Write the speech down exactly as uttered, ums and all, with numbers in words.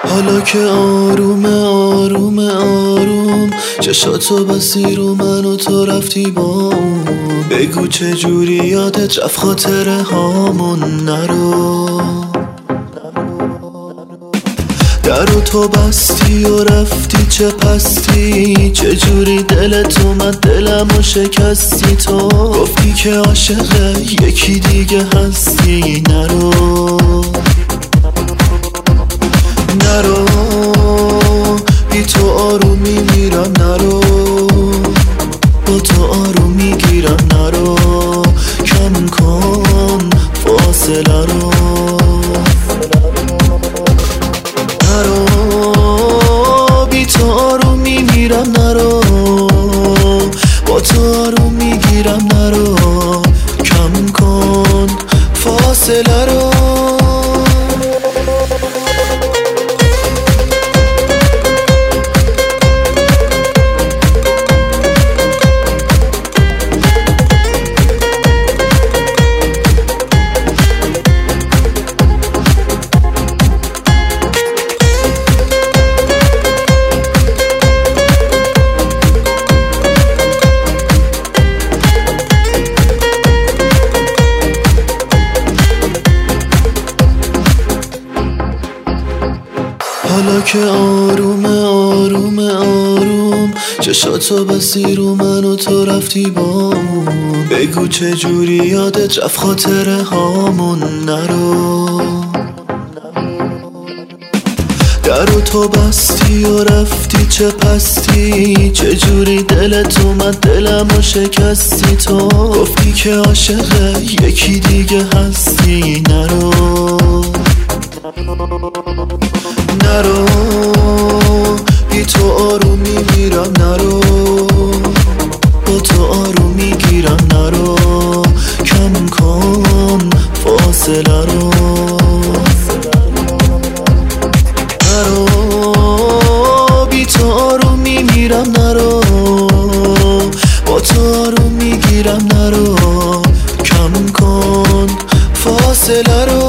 حالا که آروم آروم آروم چشاتو بستی رو من و تو رفتی با اون، بگو چجوری یادت رفت خاطره هامون. نرو درو تو بستی و رفتی چه پستی، چجوری دلت اومد دلمو شکستی. تو گفتی که عاشق یکی دیگه هستی. نرو نرو بی تو آرومی میرم. نرو با تو آروم میگیرم. نرو کم کن فاصله رو. نرو بی تو آرومی میرم. نرو با تو آروم میگیرم. نرو کم کن فاصله رو. حالا که آروم آروم آروم چشاتو بستی رو من و تو رفتی با اون، بگو چجوری یادت رفت خاطره هامون. نرو درو تو بستی و رفتی چه پستی، چجوری دلت اومد دلمو شکستی. تو گفتی که عاشق یکی دیگه هستی. نرو نرو بی تو آرومی میرم. نرو با تو آروم میگیرم. نرو کم کن فاصله رو. نرو بی تو آرومی میرم. نرو با تو آروم میگیرم. نرو کم کن فاصله رو.